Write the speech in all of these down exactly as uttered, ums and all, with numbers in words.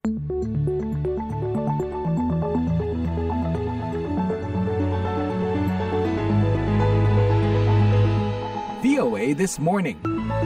V O A This Morning.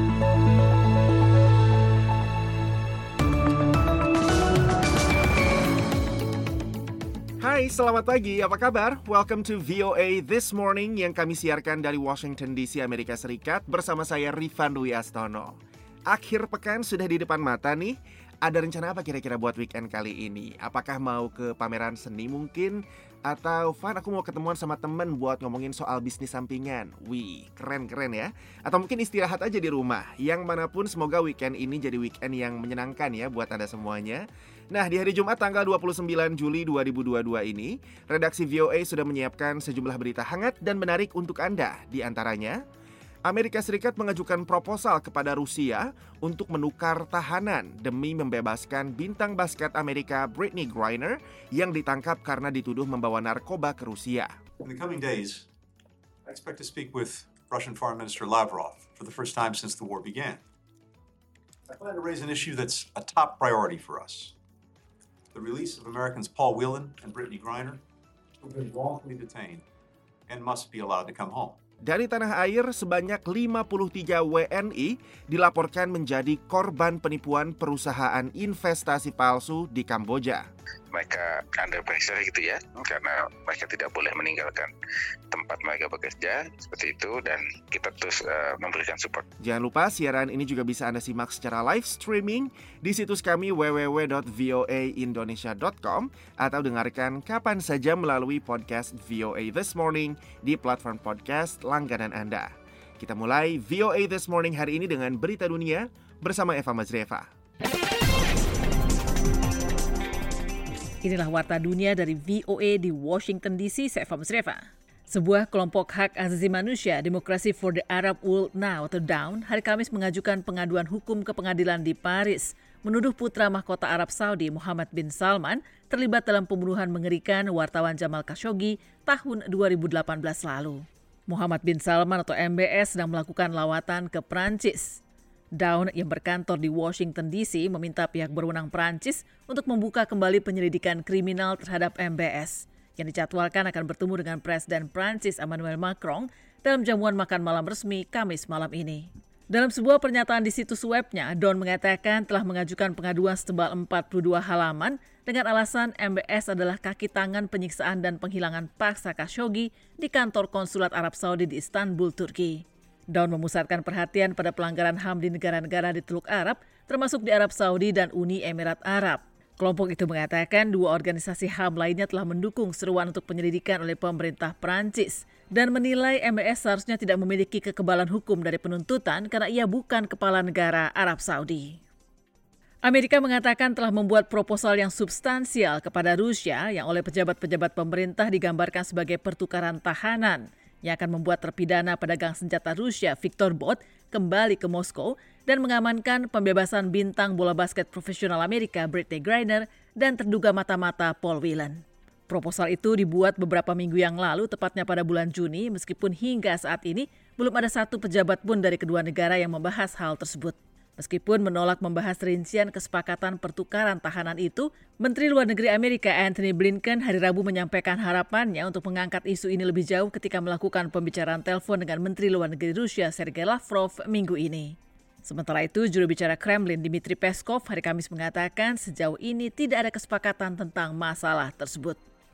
Hai, selamat pagi. Apa kabar? Welcome to V O A This Morning yang kami siarkan dari Washington D C, Amerika Serikat bersama saya Rifan Dwi Astono. Akhir pekan sudah di depan mata nih. Ada rencana apa kira-kira buat weekend kali ini? Apakah mau ke pameran seni mungkin? Atau fun aku mau ketemuan sama temen buat ngomongin soal bisnis sampingan? Wih, keren-keren ya. Atau mungkin istirahat aja di rumah. Yang manapun semoga weekend ini jadi weekend yang menyenangkan ya buat Anda semuanya. Nah, di hari Jumat tanggal dua puluh sembilan Juli dua ribu dua puluh dua ini, redaksi V O A sudah menyiapkan sejumlah berita hangat dan menarik untuk Anda. Di antaranya, Amerika Serikat mengajukan proposal kepada Rusia untuk menukar tahanan demi membebaskan bintang basket Amerika Brittney Griner yang ditangkap karena dituduh membawa narkoba ke Rusia. In the coming days, I expect to speak with Russian Foreign Minister Lavrov for the first time since the war began. I plan to raise an issue that's a top priority for us. The release of Americans Paul Whelan and Brittney Griner, who've been wrongfully detained and must be allowed to come home. Dari tanah air, sebanyak lima puluh tiga W N I dilaporkan menjadi korban penipuan perusahaan investasi palsu di Kamboja. Mereka under pressure gitu ya, karena mereka tidak boleh meninggalkan tempat mereka bekerja seperti itu, dan kita terus uh, memberikan support. Jangan lupa siaran ini juga bisa Anda simak secara live streaming di situs kami w w w dot v o a indonesia dot com atau dengarkan kapan saja melalui podcast V O A This Morning di platform podcast langganan Anda. Kita mulai V O A This Morning hari ini dengan berita dunia bersama Eva Mazreva. Inilah Warta Dunia dari V O A di Washington D C, saya Eva Mazreva. Sebuah kelompok hak asasi manusia, Democracy for the Arab World Now atau D A W N, hari Kamis mengajukan pengaduan hukum ke pengadilan di Paris, menuduh putra mahkota Arab Saudi Muhammad bin Salman terlibat dalam pembunuhan mengerikan wartawan Jamal Khashoggi tahun dua ribu delapan belas lalu. Muhammad bin Salman atau M B S sedang melakukan lawatan ke Prancis. D A W N yang berkantor di Washington D C meminta pihak berwenang Prancis untuk membuka kembali penyelidikan kriminal terhadap M B S yang dijadwalkan akan bertemu dengan Presiden Prancis Emmanuel Macron dalam jamuan makan malam resmi Kamis malam ini. Dalam sebuah pernyataan di situs webnya, D A W N mengatakan telah mengajukan pengaduan setebal empat puluh dua halaman dengan alasan M B S adalah kaki tangan penyiksaan dan penghilangan paksa Khashoggi di kantor konsulat Arab Saudi di Istanbul, Turki. D A W N memusatkan perhatian pada pelanggaran H A M di negara-negara di Teluk Arab, termasuk di Arab Saudi dan Uni Emirat Arab. Kelompok itu mengatakan dua organisasi H A M lainnya telah mendukung seruan untuk penyelidikan oleh pemerintah Prancis dan menilai M B S seharusnya tidak memiliki kekebalan hukum dari penuntutan karena ia bukan kepala negara Arab Saudi. Amerika mengatakan telah membuat proposal yang substansial kepada Rusia yang oleh pejabat-pejabat pemerintah digambarkan sebagai pertukaran tahanan yang akan membuat terpidana pedagang senjata Rusia Viktor Bout kembali ke Moskow dan mengamankan pembebasan bintang bola basket profesional Amerika Brittney Griner dan terduga mata-mata Paul Whelan. Proposal itu dibuat beberapa minggu yang lalu, tepatnya pada bulan Juni, meskipun hingga saat ini belum ada satu pejabat pun dari kedua negara yang membahas hal tersebut. Meskipun menolak membahas rincian kesepakatan pertukaran tahanan itu, Menteri Luar Negeri Amerika Antony Blinken hari Rabu menyampaikan harapannya untuk mengangkat isu ini lebih jauh ketika melakukan pembicaraan telepon dengan Menteri Luar Negeri Rusia Sergei Lavrov minggu ini. Sementara itu, juru bicara Kremlin Dmitry Peskov hari Kamis mengatakan sejauh ini tidak ada kesepakatan tentang masalah tersebut.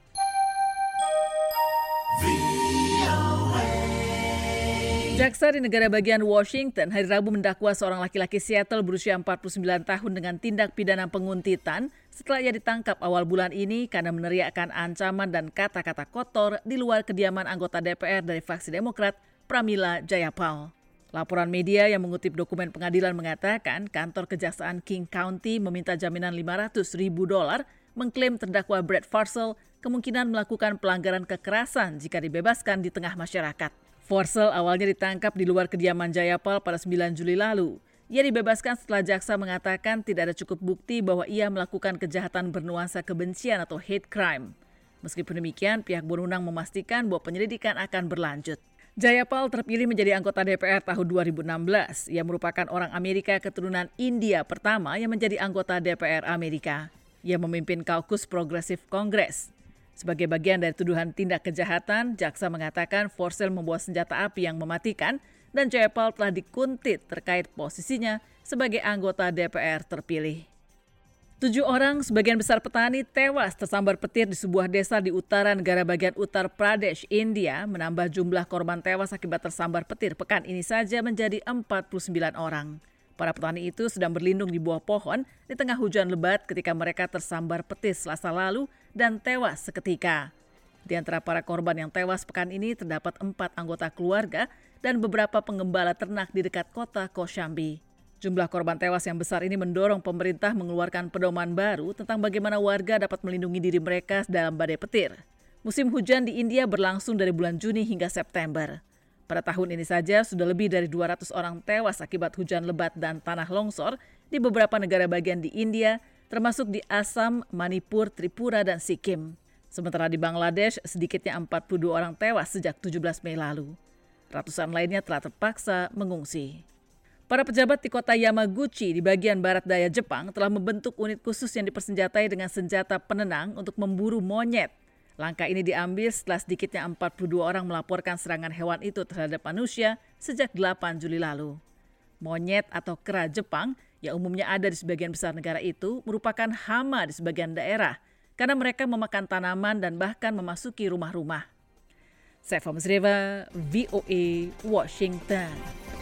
Jaksa di negara bagian Washington hari Rabu mendakwa seorang laki-laki Seattle berusia empat puluh sembilan tahun dengan tindak pidana penguntitan setelah ia ditangkap awal bulan ini karena meneriakkan ancaman dan kata-kata kotor di luar kediaman anggota D P R dari fraksi Demokrat Pramila Jayapal. Laporan media yang mengutip dokumen pengadilan mengatakan kantor kejaksaan King County meminta jaminan lima ratus ribu dolar mengklaim terdakwa Brett Farsell kemungkinan melakukan pelanggaran kekerasan jika dibebaskan di tengah masyarakat. Farsell awalnya ditangkap di luar kediaman Jayapal pada sembilan Juli lalu. Ia dibebaskan setelah jaksa mengatakan tidak ada cukup bukti bahwa ia melakukan kejahatan bernuansa kebencian atau hate crime. Meskipun demikian, pihak berwenang memastikan bahwa penyelidikan akan berlanjut. Jayapal terpilih menjadi anggota D P R tahun dua ribu enam belas. Ia merupakan orang Amerika keturunan India pertama yang menjadi anggota D P R Amerika. Ia memimpin kaukus progresif Kongres. Sebagai bagian dari tuduhan tindak kejahatan, jaksa mengatakan Forssell membawa senjata api yang mematikan dan Jayapal telah dikuntit terkait posisinya sebagai anggota D P R terpilih. Tujuh orang, sebagian besar petani, tewas tersambar petir di sebuah desa di utara negara bagian Uttar Pradesh, India, menambah jumlah korban tewas akibat tersambar petir pekan ini saja menjadi empat puluh sembilan orang. Para petani itu sedang berlindung di bawah pohon di tengah hujan lebat ketika mereka tersambar petir Selasa lalu dan tewas seketika. Di antara para korban yang tewas pekan ini terdapat empat anggota keluarga dan beberapa penggembala ternak di dekat kota Kaushambi. Jumlah korban tewas yang besar ini mendorong pemerintah mengeluarkan pedoman baru tentang bagaimana warga dapat melindungi diri mereka dalam badai petir. Musim hujan di India berlangsung dari bulan Juni hingga September. Pada tahun ini saja sudah lebih dari dua ratus orang tewas akibat hujan lebat dan tanah longsor di beberapa negara bagian di India, termasuk di Assam, Manipur, Tripura, dan Sikkim. Sementara di Bangladesh, sedikitnya empat puluh dua orang tewas sejak tujuh belas Mei lalu. Ratusan lainnya telah terpaksa mengungsi. Para pejabat di kota Yamaguchi di bagian barat daya Jepang telah membentuk unit khusus yang dipersenjatai dengan senjata penenang untuk memburu monyet. Langkah ini diambil setelah sedikitnya empat puluh dua orang melaporkan serangan hewan itu terhadap manusia sejak delapan Juli lalu. Monyet atau kera Jepang yang umumnya ada di sebagian besar negara itu merupakan hama di sebagian daerah karena mereka memakan tanaman dan bahkan memasuki rumah-rumah. Saifa Musreva, V O A, Washington.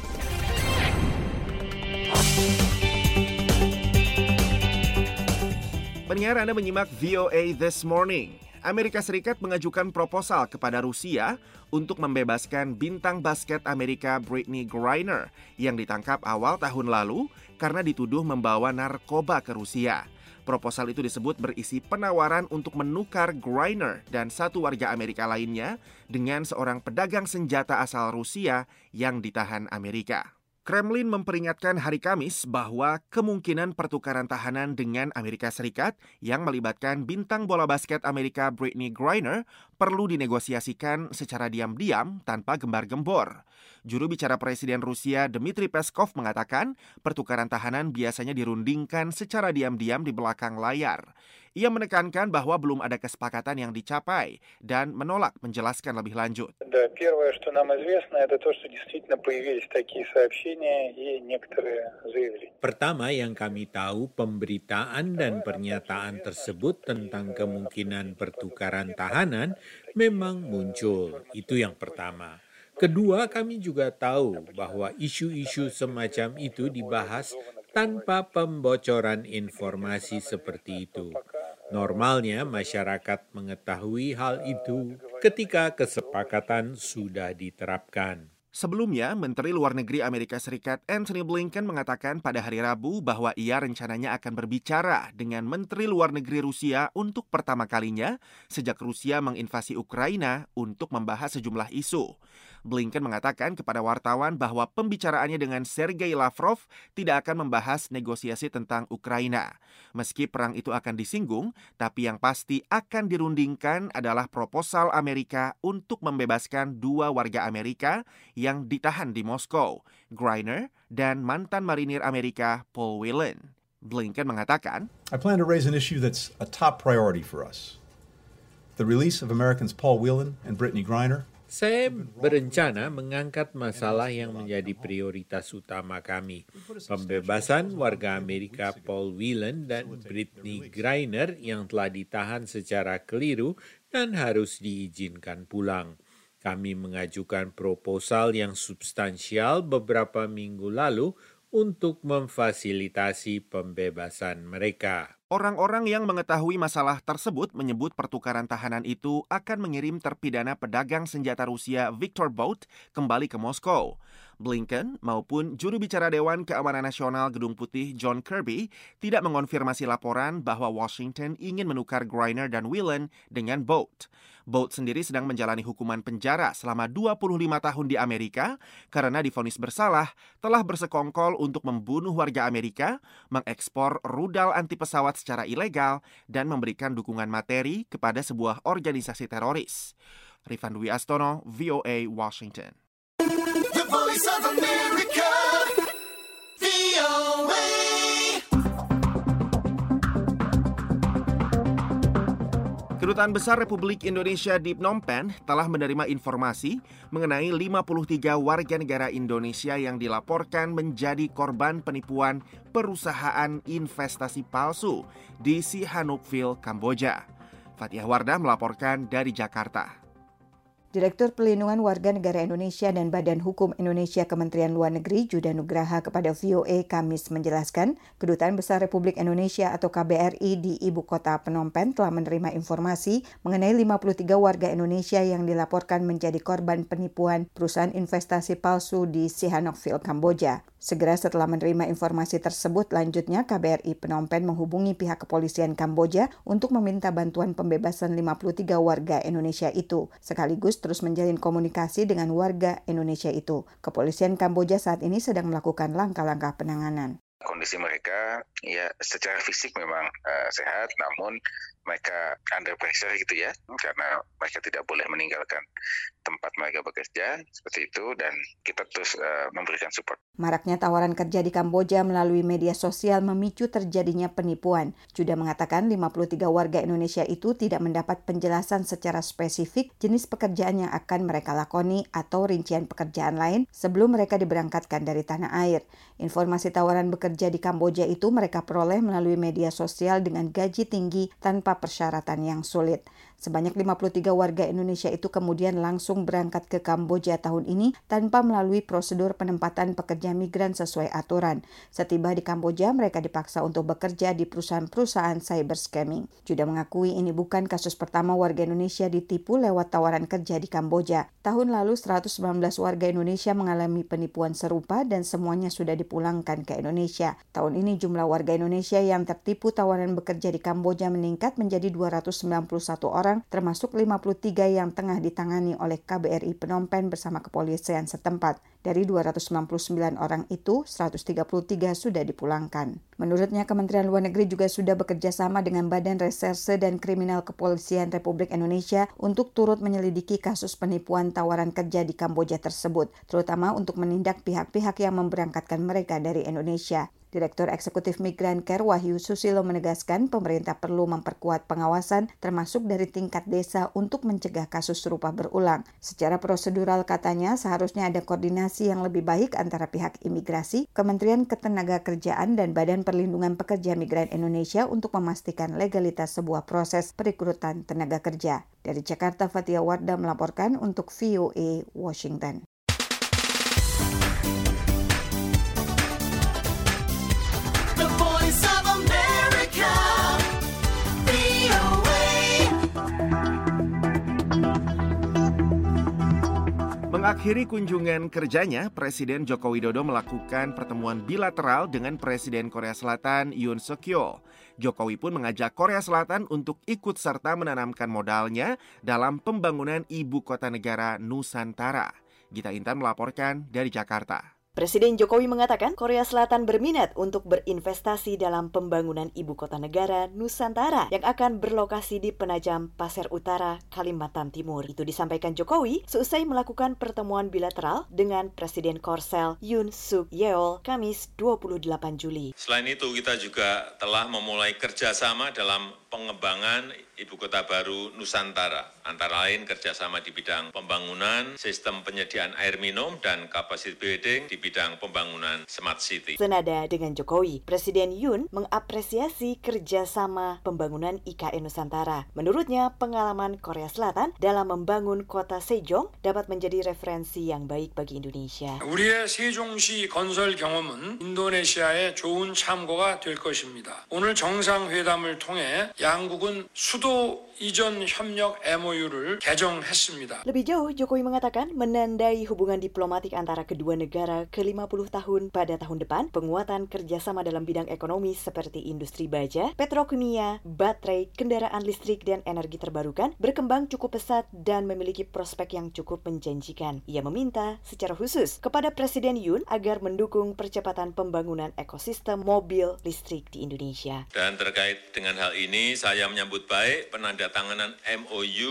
Pendengar, Anda menyimak V O A This Morning. Amerika Serikat mengajukan proposal kepada Rusia untuk membebaskan bintang basket Amerika Brittney Griner yang ditangkap awal tahun lalu karena dituduh membawa narkoba ke Rusia. Proposal itu disebut berisi penawaran untuk menukar Griner dan satu warga Amerika lainnya dengan seorang pedagang senjata asal Rusia yang ditahan Amerika. Kremlin memperingatkan hari Kamis bahwa kemungkinan pertukaran tahanan dengan Amerika Serikat yang melibatkan bintang bola basket Amerika Brittney Griner perlu dinegosiasikan secara diam-diam tanpa gembar-gembor. Juru bicara Presiden Rusia Dmitry Peskov mengatakan pertukaran tahanan biasanya dirundingkan secara diam-diam di belakang layar. Ia menekankan bahwa belum ada kesepakatan yang dicapai dan menolak menjelaskan lebih lanjut. Да, первое, что нам известно, это то, что действительно появились такие сообщения и некоторые заявления. Pertama yang kami tahu, pemberitaan dan pernyataan tersebut tentang kemungkinan pertukaran tahanan memang muncul. Itu yang pertama. Kedua, kami juga tahu bahwa isu-isu semacam itu dibahas tanpa pembocoran informasi seperti itu. Normalnya masyarakat mengetahui hal itu ketika kesepakatan sudah diterapkan. Sebelumnya, Menteri Luar Negeri Amerika Serikat Antony Blinken mengatakan pada hari Rabu bahwa ia rencananya akan berbicara dengan Menteri Luar Negeri Rusia untuk pertama kalinya sejak Rusia menginvasi Ukraina untuk membahas sejumlah isu. Blinken mengatakan kepada wartawan bahwa pembicaraannya dengan Sergei Lavrov tidak akan membahas negosiasi tentang Ukraina. Meski perang itu akan disinggung, tapi yang pasti akan dirundingkan adalah proposal Amerika untuk membebaskan dua warga Amerika yang ditahan di Moskow, Griner dan mantan marinir Amerika Paul Whelan. Blinken mengatakan, I plan to raise an issue that's a top priority for us. The release of Americans Paul Whelan and Brittney Griner. Saya berencana mengangkat masalah yang menjadi prioritas utama kami. Pembebasan warga Amerika Paul Whelan dan Brittney Griner yang telah ditahan secara keliru dan harus diizinkan pulang. Kami mengajukan proposal yang substansial beberapa minggu lalu untuk memfasilitasi pembebasan mereka. Orang-orang yang mengetahui masalah tersebut menyebut pertukaran tahanan itu akan mengirim terpidana pedagang senjata Rusia Viktor Bout kembali ke Moskow. Blinken maupun juru bicara Dewan Keamanan Nasional Gedung Putih John Kirby tidak mengonfirmasi laporan bahwa Washington ingin menukar Griner dan Whelan dengan Bout. Bout sendiri sedang menjalani hukuman penjara selama dua puluh lima tahun di Amerika karena divonis bersalah telah bersekongkol untuk membunuh warga Amerika, mengekspor rudal anti pesawat secara ilegal, dan memberikan dukungan materi kepada sebuah organisasi teroris. Rifan Dwi Astono, V O A, Washington. The Voice of America, V O A. Kedutaan Besar Republik Indonesia di Phnom Penh telah menerima informasi mengenai lima puluh tiga warga negara Indonesia yang dilaporkan menjadi korban penipuan perusahaan investasi palsu di Sihanoukville, Kamboja. Fatihah Wardah melaporkan dari Jakarta. Direktur Pelindungan Warga Negara Indonesia dan Badan Hukum Indonesia Kementerian Luar Negeri Judah Nugraha kepada V O A Kamis menjelaskan, Kedutaan Besar Republik Indonesia atau K B R I di Ibu Kota Phnom Penh telah menerima informasi mengenai lima puluh tiga warga Indonesia yang dilaporkan menjadi korban penipuan perusahaan investasi palsu di Sihanoukville, Kamboja. Segera setelah menerima informasi tersebut, lanjutnya K B R I Phnom Penh menghubungi pihak kepolisian Kamboja untuk meminta bantuan pembebasan lima puluh tiga warga Indonesia itu, sekaligus terus menjalin komunikasi dengan warga Indonesia itu. Kepolisian Kamboja saat ini sedang melakukan langkah-langkah penanganan. Kondisi mereka ya secara fisik memang uh, sehat, namun mereka under pressure gitu ya, karena mereka tidak boleh meninggalkan tempat mereka bekerja seperti itu, dan kita terus uh, memberikan support. Maraknya tawaran kerja di Kamboja melalui media sosial memicu terjadinya penipuan. Judah mengatakan lima puluh tiga warga Indonesia itu tidak mendapat penjelasan secara spesifik jenis pekerjaan yang akan mereka lakoni atau rincian pekerjaan lain sebelum mereka diberangkatkan dari tanah air. Informasi tawaran bekerja di Kamboja itu mereka peroleh melalui media sosial dengan gaji tinggi tanpa persyaratan yang sulit. Sebanyak lima puluh tiga warga Indonesia itu kemudian langsung berangkat ke Kamboja tahun ini tanpa melalui prosedur penempatan pekerja migran sesuai aturan. Setiba di Kamboja, mereka dipaksa untuk bekerja di perusahaan-perusahaan cyber scamming. Judah mengakui ini bukan kasus pertama warga Indonesia ditipu lewat tawaran kerja di Kamboja. Tahun lalu seratus sembilan belas warga Indonesia mengalami penipuan serupa dan semuanya sudah dipulangkan ke Indonesia. Tahun ini jumlah warga Indonesia yang tertipu tawaran bekerja di Kamboja meningkat menjadi dua ratus sembilan puluh satu orang, termasuk lima puluh tiga yang tengah ditangani oleh K B R I Phnom Penh bersama kepolisian setempat. Dari dua ratus sembilan puluh sembilan orang itu, seratus tiga puluh tiga sudah dipulangkan. Menurutnya, Kementerian Luar Negeri juga sudah bekerja sama dengan Badan Reserse dan Kriminal Kepolisian Republik Indonesia untuk turut menyelidiki kasus penipuan tawaran kerja di Kamboja tersebut, terutama untuk menindak pihak-pihak yang memberangkatkan mereka dari Indonesia. Direktur Eksekutif Migran Care Wahyu Susilo menegaskan pemerintah perlu memperkuat pengawasan termasuk dari tingkat desa untuk mencegah kasus serupa berulang. Secara prosedural katanya seharusnya ada koordinasi yang lebih baik antara pihak imigrasi, Kementerian Ketenagakerjaan dan Badan Perlindungan Pekerja Migran Indonesia untuk memastikan legalitas sebuah proses perekrutan tenaga kerja. Dari Jakarta, Fatihah Wardah melaporkan untuk V O A Washington. Mengakhiri kunjungan kerjanya, Presiden Joko Widodo melakukan pertemuan bilateral dengan Presiden Korea Selatan Yoon Suk Yeol. Jokowi pun mengajak Korea Selatan untuk ikut serta menanamkan modalnya dalam pembangunan ibu kota negara Nusantara. Gita Intan melaporkan dari Jakarta. Presiden Jokowi mengatakan Korea Selatan berminat untuk berinvestasi dalam pembangunan ibu kota negara Nusantara yang akan berlokasi di Penajam Pasir Utara, Kalimantan Timur. Itu disampaikan Jokowi seusai melakukan pertemuan bilateral dengan Presiden Korsel Yoon Suk Yeol Kamis dua puluh delapan Juli. Selain itu, kita juga telah memulai kerjasama dalam pengembangan ibu kota baru Nusantara, antara lain kerjasama di bidang pembangunan, sistem penyediaan air minum, dan capacity building di bidang pembangunan smart city. Senada dengan Jokowi, Presiden Yoon mengapresiasi kerjasama pembangunan I K N Nusantara. Menurutnya, pengalaman Korea Selatan dalam membangun kota Sejong dapat menjadi referensi yang baik bagi Indonesia. 우리의 세종시 건설 경험은 인도네시아의 좋은 참고가 될 것입니다. 오늘 정상회담을 통해 양국은 수도 이전 협력 M O U를 개정했습니다. Lebih jauh, Jokowi mengatakan menandai hubungan diplomatik antara kedua negara ke lima puluh tahun pada tahun depan, penguatan kerjasama dalam bidang ekonomi seperti industri baja, petrokimia, baterai, kendaraan listrik, dan energi terbarukan berkembang cukup pesat dan memiliki prospek yang cukup menjanjikan. Ia meminta secara khusus kepada Presiden Yoon agar mendukung percepatan pembangunan ekosistem mobil listrik di Indonesia. Dan terkait dengan hal ini, saya menyambut baik penandatanganan M O U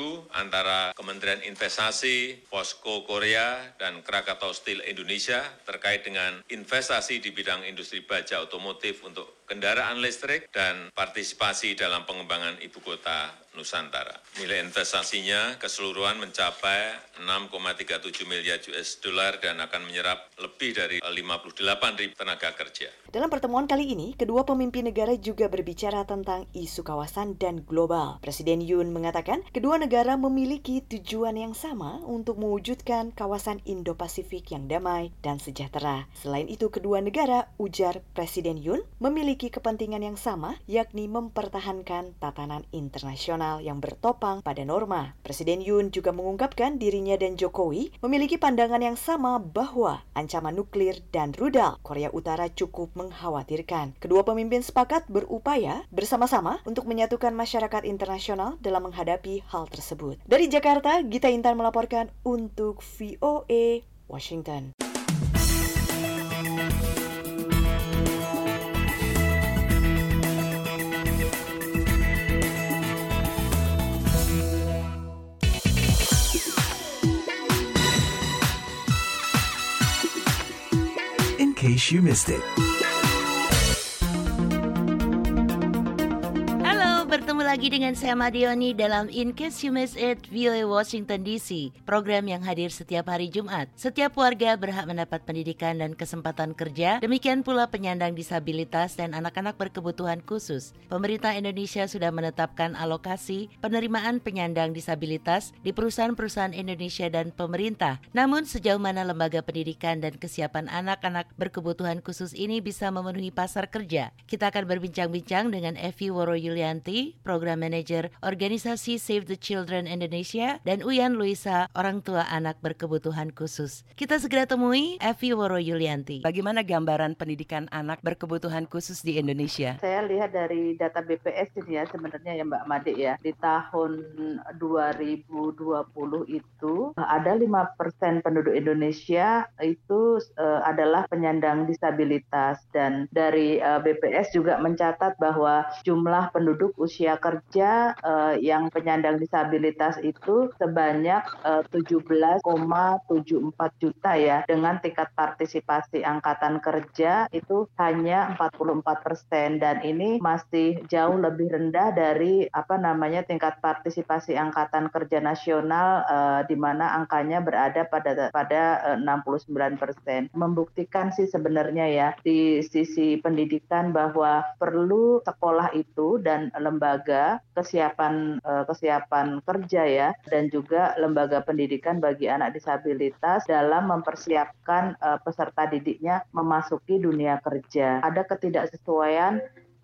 baru antara Kementerian Investasi, Posko Korea, dan Krakatau Steel Indonesia terkait dengan investasi di bidang industri baja otomotif untuk kendaraan listrik dan partisipasi dalam pengembangan ibu kota Nusantara. Nilai investasinya keseluruhan mencapai enam koma tiga tujuh miliar U S dollar dan akan menyerap lebih dari lima puluh delapan ribu tenaga kerja. Dalam pertemuan kali ini, kedua pemimpin negara juga berbicara tentang isu kawasan dan global. Presiden Yoon mengatakan kedua negara memiliki tujuan yang sama untuk mewujudkan kawasan Indo-Pasifik yang damai dan sejahtera. Selain itu, kedua negara, ujar Presiden Yoon, memiliki kepentingan yang sama, yakni mempertahankan tatanan internasional yang bertopang pada norma. Presiden Yoon juga mengungkapkan dirinya dan Jokowi memiliki pandangan yang sama bahwa ancaman nuklir dan rudal Korea Utara cukup mengkhawatirkan. Kedua pemimpin sepakat berupaya bersama-sama untuk menyatukan masyarakat internasional dalam menghadapi hal tersebut. Dari Jakarta, Gita Intan melaporkan untuk V O A Washington. In case you missed it. Bertemu lagi dengan saya Madioni dalam In Case You Missed It V O A Washington D C, program yang hadir setiap hari Jumat. Setiap warga berhak mendapat pendidikan dan kesempatan kerja, demikian pula penyandang disabilitas dan anak-anak berkebutuhan khusus. Pemerintah Indonesia sudah menetapkan alokasi penerimaan penyandang disabilitas di perusahaan-perusahaan Indonesia dan pemerintah. Namun sejauh mana lembaga pendidikan dan kesiapan anak-anak berkebutuhan khusus ini bisa memenuhi pasar kerja? Kita akan berbincang-bincang dengan Evi Woro Yulianti, Program Manager Organisasi Save the Children Indonesia, dan Uyan Luisa, orang tua anak berkebutuhan khusus. Kita segera temui Evi Woro Yulianti. Bagaimana gambaran pendidikan anak berkebutuhan khusus di Indonesia? Saya lihat dari data B P S ini ya sebenarnya ya Mbak Made ya, di tahun dua ribu dua puluh itu ada lima persen penduduk Indonesia itu uh, adalah penyandang disabilitas, dan dari uh, B P S juga mencatat bahwa jumlah penduduk usia kerja uh, yang penyandang disabilitas itu sebanyak uh, tujuh belas koma tujuh empat juta ya, dengan tingkat partisipasi angkatan kerja itu hanya empat puluh empat persen, dan ini masih jauh lebih rendah dari apa namanya tingkat partisipasi angkatan kerja nasional uh, di mana angkanya berada pada pada uh, enam puluh sembilan persen. Membuktikan sih sebenarnya ya di sisi pendidikan bahwa perlu sekolah itu dan lembaga kesiapan uh, kesiapan kerja ya, dan juga lembaga pendidikan bagi anak disabilitas dalam mempersiapkan uh, peserta didiknya memasuki dunia kerja. Ada ketidaksesuaian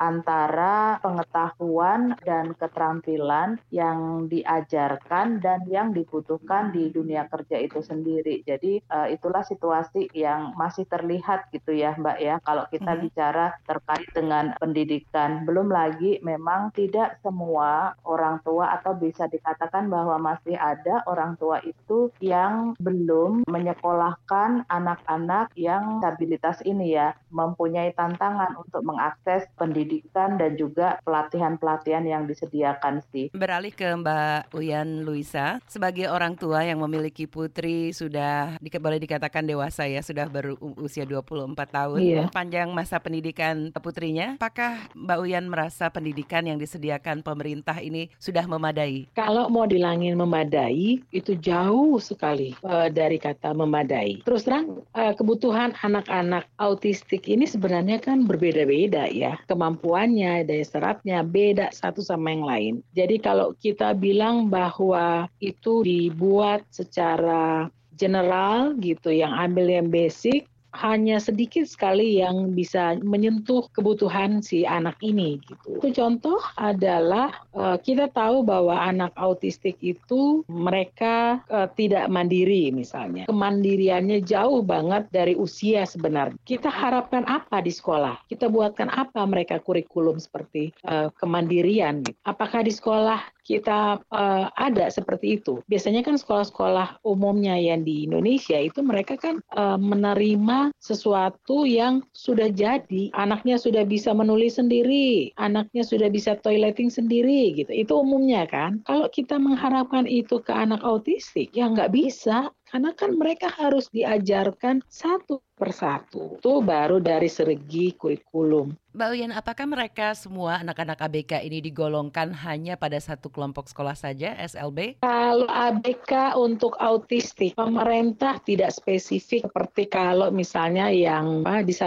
antara pengetahuan dan keterampilan yang diajarkan dan yang dibutuhkan di dunia kerja itu sendiri. Jadi uh, itulah situasi yang masih terlihat gitu ya Mbak ya, kalau kita hmm. bicara terkait dengan pendidikan. Belum lagi memang tidak semua orang tua, atau bisa dikatakan bahwa masih ada orang tua itu yang belum menyekolahkan anak-anak yang disabilitas ini ya, mempunyai tantangan untuk mengakses pendidikan pendidikan dan juga pelatihan-pelatihan yang disediakan sih. Beralih ke Mbak Uyan Luisa, sebagai orang tua yang memiliki putri sudah di, boleh dikatakan dewasa ya, sudah berusia dua puluh empat tahun, iya. Panjang masa pendidikan putrinya, apakah Mbak Uyan merasa pendidikan yang disediakan pemerintah ini sudah memadai? Kalau mau bilangin memadai, itu jauh sekali uh, dari kata memadai. Terus terang, uh, kebutuhan anak-anak autistik ini sebenarnya kan berbeda-beda ya, kemampuannya, daya serapnya beda satu sama yang lain. Jadi kalau kita bilang bahwa itu dibuat secara general gitu, yang ambil yang basic, hanya sedikit sekali yang bisa menyentuh kebutuhan si anak ini gitu. Itu contoh adalah uh, kita tahu bahwa anak autistik itu mereka uh, tidak mandiri misalnya. Kemandiriannya jauh banget dari usia sebenarnya. Kita harapkan apa di sekolah? Kita buatkan apa mereka kurikulum seperti uh, kemandirian gitu. Apakah di sekolah kita uh, ada seperti itu. Biasanya kan sekolah-sekolah umumnya yang di Indonesia itu mereka kan uh, menerima sesuatu yang sudah jadi. Anaknya sudah bisa menulis sendiri, anaknya sudah bisa toileting sendiri gitu. Itu umumnya kan. Kalau kita mengharapkan itu ke anak autistik, ya nggak bisa. Karena kan mereka harus diajarkan satu persatu. Itu baru dari segi kurikulum. Mbak Uyan, apakah mereka semua anak-anak A B K ini digolongkan hanya pada satu kelompok sekolah saja, S L B? Kalau A B K untuk autistik, pemerintah tidak spesifik seperti kalau misalnya yang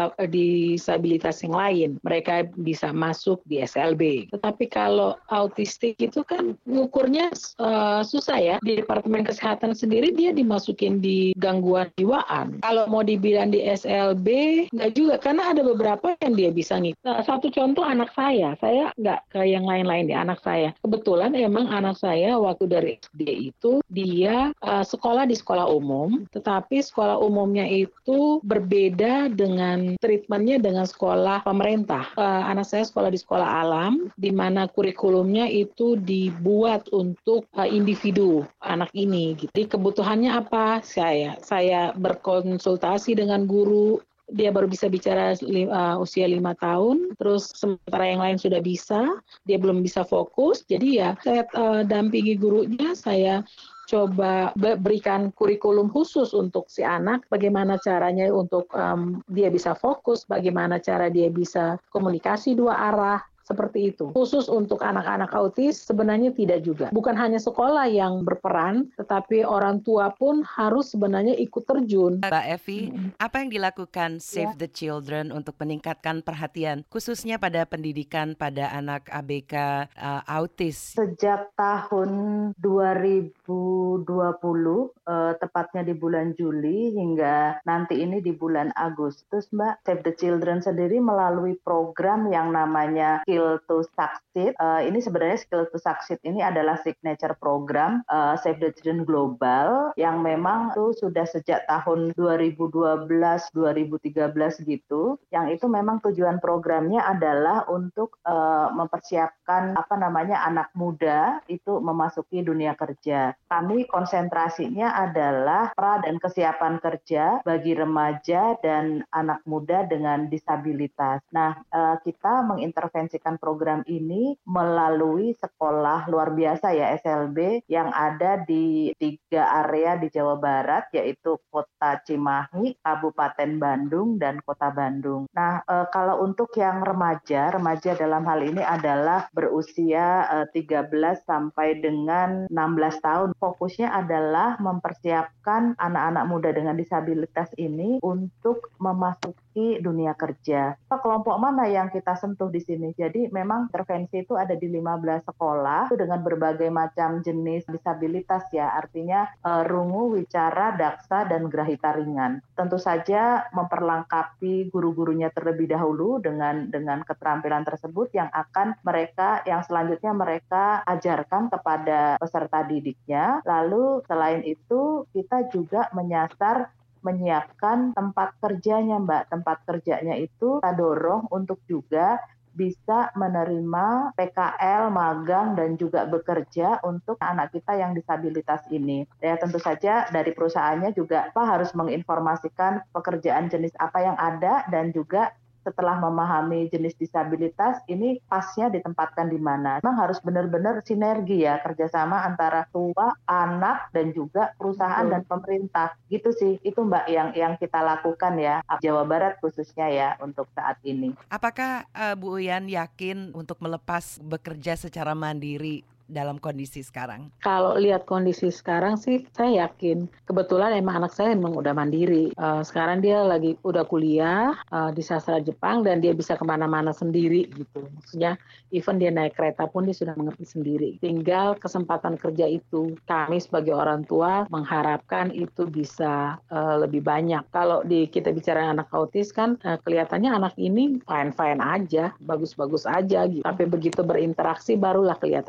disabilitas yang lain. Mereka bisa masuk di S L B. Tetapi kalau autistik itu kan ngukurnya uh, susah ya. Di Departemen Kesehatan sendiri dia dimasukin di gangguan jiwaan. Kalau mau dibilang di S L B, nggak juga. Karena ada beberapa yang dia bisa ngikut. Nah, satu contoh anak saya, saya nggak ke yang lain-lain di anak saya. Kebetulan emang anak saya waktu dari S D itu dia uh, sekolah di sekolah umum, tetapi sekolah umumnya itu berbeda dengan treatmentnya dengan sekolah pemerintah. Uh, anak saya sekolah di sekolah alam, di mana kurikulumnya itu dibuat untuk uh, individu anak ini. Jadi kebutuhannya apa? Saya saya berkonsultasi dengan guru. Dia baru bisa bicara uh, usia lima tahun, terus sementara yang lain sudah bisa, dia belum bisa fokus. Jadi ya saya uh, dampingi gurunya, saya coba berikan kurikulum khusus untuk si anak, bagaimana caranya untuk um, dia bisa fokus, bagaimana cara dia bisa komunikasi dua arah. Seperti itu. Khusus untuk anak-anak autis sebenarnya tidak juga. Bukan hanya sekolah yang berperan, tetapi orang tua pun harus sebenarnya ikut terjun. Mbak Evi, hmm. apa yang dilakukan Save ya. the Children untuk meningkatkan perhatian, khususnya pada pendidikan pada anak A B K uh, autis? Sejak tahun dua ribu dua puluh, uh, tepatnya di bulan Juli hingga nanti ini di bulan Agustus, Mbak, Save the Children sendiri melalui program yang namanya Skill to Succeed. Uh, ini sebenarnya Skill to Succeed ini adalah signature program uh, Save the Children Global yang memang itu sudah sejak tahun dua ribu dua belas dua ribu tiga belas gitu. Yang itu memang tujuan programnya adalah untuk uh, mempersiapkan apa namanya anak muda itu memasuki dunia kerja. Kami konsentrasinya adalah pra dan kesiapan kerja bagi remaja dan anak muda dengan disabilitas. Nah, uh, kita mengintervensikan program ini melalui sekolah luar biasa ya S L B yang ada di tiga area di Jawa Barat, yaitu Kota Cimahi, Kabupaten Bandung, dan Kota Bandung. Nah, e, kalau untuk yang remaja, remaja dalam hal ini adalah berusia e, tiga belas sampai dengan enam belas tahun. Fokusnya adalah mempersiapkan anak-anak muda dengan disabilitas ini untuk memasuki dunia kerja. Kelompok mana yang kita sentuh di sini? Jadi memang intervensi itu ada di lima belas sekolah itu dengan berbagai macam jenis disabilitas ya, artinya uh, rungu, wicara, daksa, dan grahita ringan. Tentu saja memperlengkapi guru-gurunya terlebih dahulu dengan dengan keterampilan tersebut yang akan mereka yang selanjutnya mereka ajarkan kepada peserta didiknya. Lalu selain itu kita juga menyasar menyiapkan tempat kerjanya, Mbak. Tempat kerjanya itu kita dorong untuk juga bisa menerima P K L, magang, dan juga bekerja untuk anak kita yang disabilitas ini. Ya, tentu saja dari perusahaannya juga Pak harus menginformasikan pekerjaan jenis apa yang ada dan juga setelah memahami jenis disabilitas ini pasnya ditempatkan di mana. Memang harus benar-benar sinergi ya, kerjasama antara tua, anak, dan juga perusahaan Betul. dan pemerintah. Gitu sih, itu Mbak yang yang kita lakukan ya, Jawa Barat khususnya ya untuk saat ini. Apakah uh, Bu Uyan yakin untuk melepas bekerja secara mandiri dalam kondisi sekarang? Kalau lihat kondisi sekarang sih saya yakin. Kebetulan emang anak saya emang udah mandiri. Uh, sekarang dia lagi udah kuliah uh, di sastra Jepang dan dia bisa kemana-mana sendiri gitu. Maksudnya even dia naik kereta pun dia sudah mengerti sendiri. Tinggal kesempatan kerja itu kami sebagai orang tua mengharapkan itu bisa uh, lebih banyak. Kalau di kita bicara anak autis kan uh, kelihatannya anak ini fine-fine aja, bagus-bagus aja gitu. Tapi begitu berinteraksi barulah kelihatan itu beda.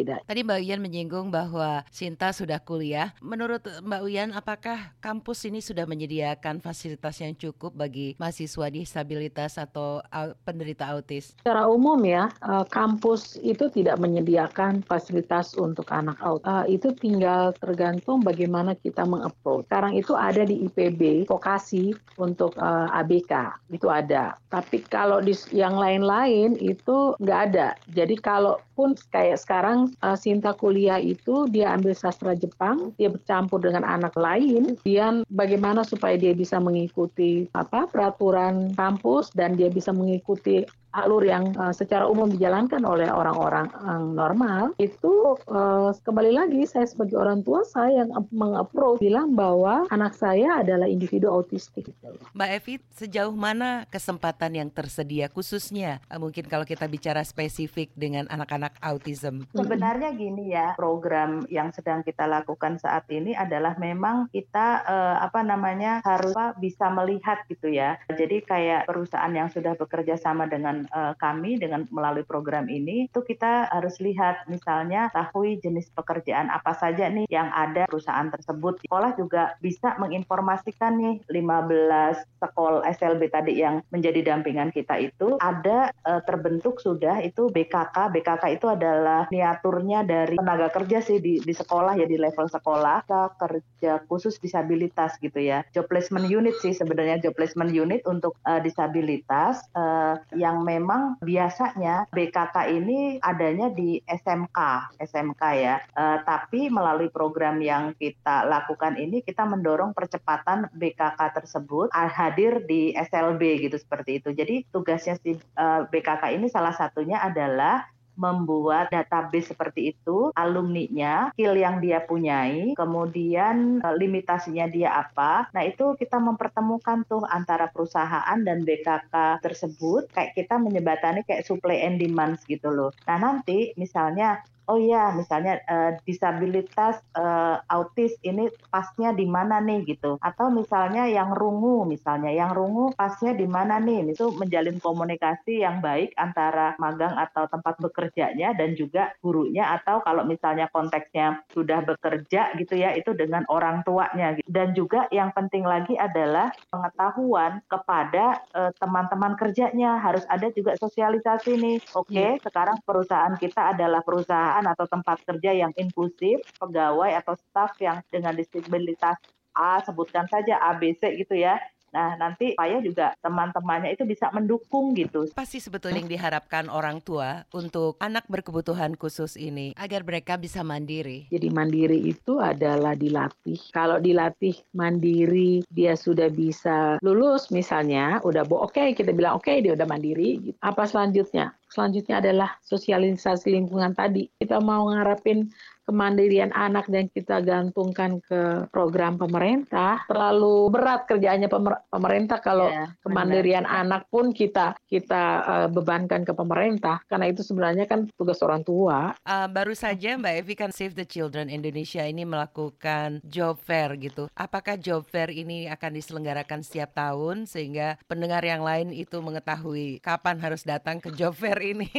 berbeda. Tadi Mbak Uyan menyinggung bahwa Sinta sudah kuliah. Menurut Mbak Uyan, apakah kampus ini sudah menyediakan fasilitas yang cukup bagi mahasiswa disabilitas atau penderita autis? Secara umum ya, kampus itu tidak menyediakan fasilitas untuk anak autis. Itu tinggal tergantung bagaimana kita meng-approach. Sekarang itu ada di I P B, vokasi untuk A B K, itu ada. Tapi kalau di yang lain-lain itu nggak ada. Jadi kalaupun kayak sekarang Sinta kuliah itu dia ambil sastra Jepang, dia bercampur dengan anak lain, kemudian bagaimana supaya dia bisa mengikuti apa peraturan kampus dan dia bisa mengikuti alur yang uh, secara umum dijalankan oleh orang-orang yang normal, itu uh, kembali lagi saya sebagai orang tua saya yang meng-approach bilang bahwa anak saya adalah individu autistik. Mbak Evi, sejauh mana kesempatan yang tersedia khususnya uh, mungkin kalau kita bicara spesifik dengan anak-anak autism? Sebenarnya gini ya, program yang sedang kita lakukan saat ini adalah memang kita uh, apa namanya harus bisa melihat gitu ya. Jadi kayak perusahaan yang sudah bekerja sama dengan Uh, kami dengan melalui program ini itu kita harus lihat misalnya ketahui jenis pekerjaan apa saja nih yang ada perusahaan tersebut. Sekolah juga bisa menginformasikan nih lima belas sekolah S L B tadi yang menjadi dampingan kita itu ada uh, terbentuk sudah itu B K K. B K K itu adalah miniaturnya dari tenaga kerja sih di, di sekolah ya, di level sekolah kerja khusus disabilitas gitu ya. Job placement unit sih sebenarnya, job placement unit untuk uh, disabilitas uh, yang memang biasanya B K K ini adanya di S M K, S M K ya. Uh, tapi melalui program yang kita lakukan ini kita mendorong percepatan B K K tersebut hadir di S L B gitu seperti itu. Jadi tugasnya si uh, B K K ini salah satunya adalah membuat database seperti itu, alumninya, skill yang dia punyai, kemudian limitasinya dia apa. Nah itu kita mempertemukan tuh antara perusahaan dan B K K tersebut, kayak kita menyebatani kayak supply and demand gitu loh. Nah nanti misalnya oh iya, misalnya uh, disabilitas uh, autis ini pasnya di mana nih gitu. Atau misalnya yang rungu, misalnya yang rungu pasnya di mana nih. Itu menjalin komunikasi yang baik antara magang atau tempat bekerjanya dan juga gurunya. Atau kalau misalnya konteksnya sudah bekerja gitu ya, itu dengan orang tuanya. Gitu. Dan juga yang penting lagi adalah pengetahuan kepada uh, teman-teman kerjanya. Harus ada juga sosialisasi nih. Oke, okay, hmm. sekarang perusahaan kita adalah perusahaan atau tempat kerja yang inklusif, pegawai atau staf yang dengan disabilitas A, sebutkan saja A, B, C gitu ya. Nah, nanti supaya juga teman-temannya itu bisa mendukung gitu. Apa sih sebetulnya yang diharapkan orang tua untuk anak berkebutuhan khusus ini agar mereka bisa mandiri? Jadi mandiri itu adalah dilatih. Kalau dilatih mandiri, dia sudah bisa lulus misalnya, udah oke okay, kita bilang oke okay, dia udah mandiri. Apa selanjutnya? Selanjutnya adalah sosialisasi lingkungan tadi. Kita mau ngarapin kemandirian anak dan kita gantungkan ke program pemerintah, terlalu berat kerjaannya pemer- pemerintah kalau ya, kemandirian benar. Anak pun kita kita uh, bebankan ke pemerintah, karena itu sebenarnya kan tugas orang tua. Uh, baru saja Mbak Evi kan Save the Children Indonesia ini melakukan job fair gitu. Apakah job fair ini akan diselenggarakan setiap tahun sehingga pendengar yang lain itu mengetahui kapan harus datang ke job fair ini?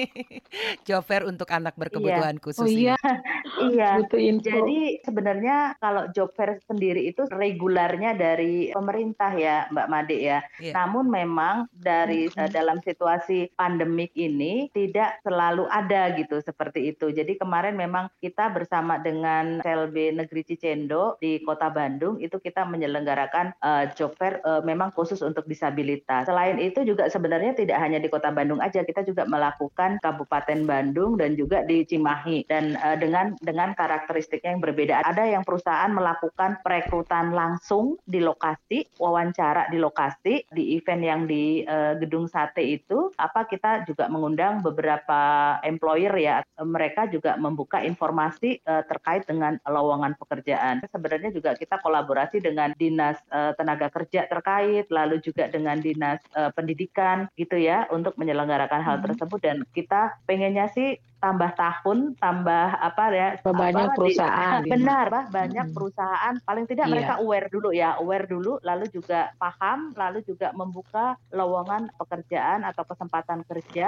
Job fair untuk anak berkebutuhan iya. khusus oh, ini. Iya. Iya, jadi sebenarnya kalau job fair sendiri itu regularnya dari pemerintah ya Mbak Made ya. Yeah. Namun memang dari mm-hmm. uh, dalam situasi pandemik ini tidak selalu ada gitu seperti itu. Jadi kemarin memang kita bersama dengan S L B Negeri Cicendo di Kota Bandung itu kita menyelenggarakan uh, job fair uh, memang khusus untuk disabilitas. Selain itu juga sebenarnya tidak hanya di Kota Bandung aja, kita juga melakukan Kabupaten Bandung dan juga di Cimahi dan uh, dengan dengan karakteristiknya yang berbeda. Ada yang perusahaan melakukan perekrutan langsung di lokasi, wawancara di lokasi, di event yang di uh, Gedung Sate itu, apa kita juga mengundang beberapa employer ya, mereka juga membuka informasi uh, terkait dengan lowongan pekerjaan. Sebenarnya juga kita kolaborasi dengan Dinas uh, Tenaga Kerja terkait, lalu juga dengan Dinas uh, Pendidikan gitu ya, untuk menyelenggarakan hal hmm. tersebut dan kita pengennya sih tambah tahun, tambah apa ya? Banyak apa, perusahaan. Di, benar, bah, banyak hmm. perusahaan. Paling tidak yeah. mereka aware dulu ya, aware dulu, lalu juga paham, lalu juga membuka lowongan pekerjaan atau kesempatan kerja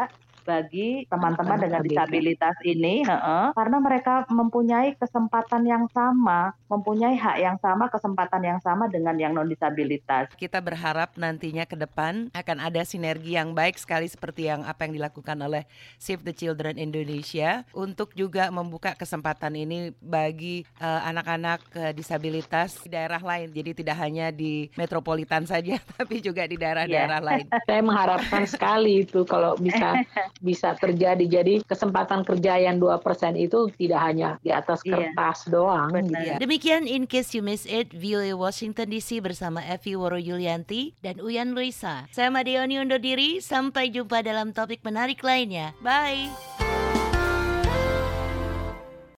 bagi teman-teman dengan disabilitas ini, heeh, karena mereka mempunyai kesempatan yang sama, mempunyai hak yang sama, kesempatan yang sama dengan yang non-disabilitas. Kita berharap nantinya ke depan akan ada sinergi yang baik sekali seperti yang apa yang dilakukan oleh Save the Children Indonesia untuk juga membuka kesempatan ini bagi uh, anak-anak uh, disabilitas di daerah lain. Jadi tidak hanya di metropolitan saja, tapi juga di daerah-daerah yeah. lain. Saya mengharapkan sekali itu kalau bisa bisa terjadi. Jadi kesempatan kerja yang dua persen itu tidak hanya di atas kertas yeah. doang. Gitu. Yeah. Demikian In Case You Miss It, V O A Washington D C bersama Evi Woro Yulianti dan Uyan Luisa. Saya Madeoni undur diri, sampai jumpa dalam topik menarik lainnya. Bye!